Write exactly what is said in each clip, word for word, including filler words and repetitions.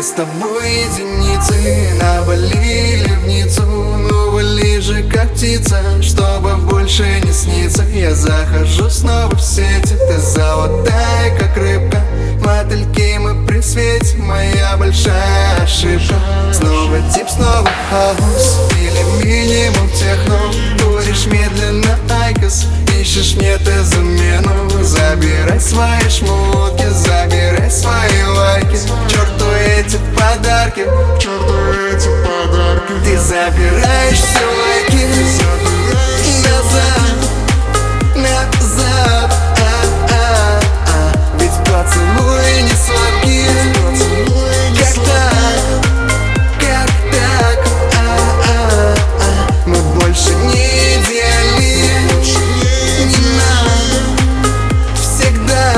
с тобой единицы навалили в Ниццу, ну вали же как птица, чтобы больше не сниться. Я захожу снова в сети, ты золотая как рыбка, мотыльки мы при свете, моя большая ошибка. Снова дип, снова хаус или минимум техно, куришь медленно айкос, ищешь мне ты замену. Забирай свои шмотки, забирай свои лайки, черту эти подарки, черту эти подарки. Ты забираешь все лайки назад, назад, а-а-а. Ведь поцелуй не сладкие. Как так, как так, а-а-а. Мы больше не идеальны, не нам всегда,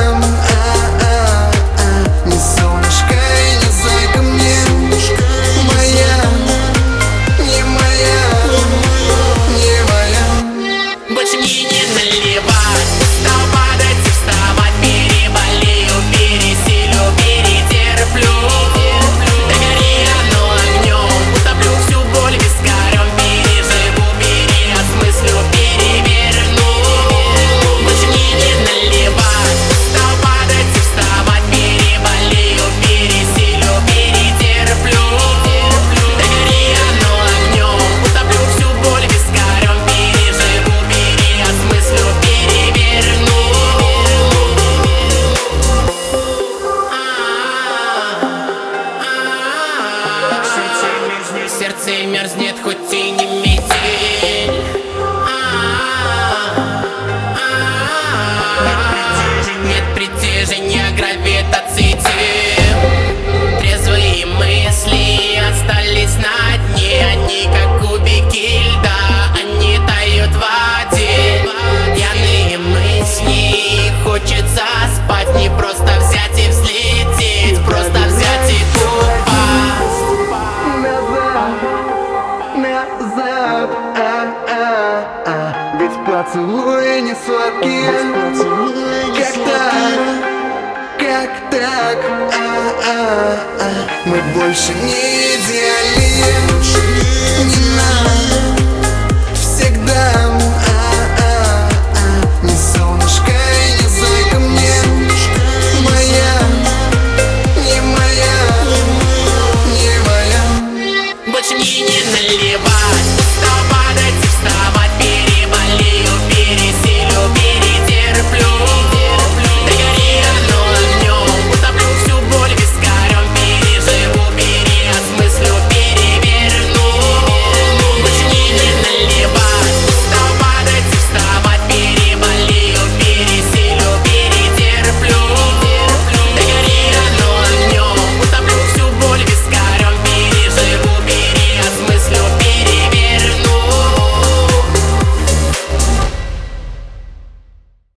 а-а-а. Не солнышко и не зайка мне, моя, не моя, не моя. Больше мне не наливать, устал падать и вставать, переболею, пересилю, перетерплю. Догори оно огнем, утоплю всю боль вискарем, переживу, переосмыслю, переверну. Больше мне не наливать, устал падать и вставать, переболею, пересилю, перетерплю. Догори оно огнем, утоплю всю боль вискарем, переживу, переосмыслю, переверну. В сердце мерзнет, хоть и не метель. Нет притяжения, гравитации тел. Трезвые мысли остались на дне, они как кубики льда, они тают в воде. Пьяные мысли, хочется спать, не просто взять и взлететь, просто взять и упасть. Назад, а-а-а. Ведь поцелуи не сладкие. Как так, как так, а-а-а. Мы больше не идеальны, не нам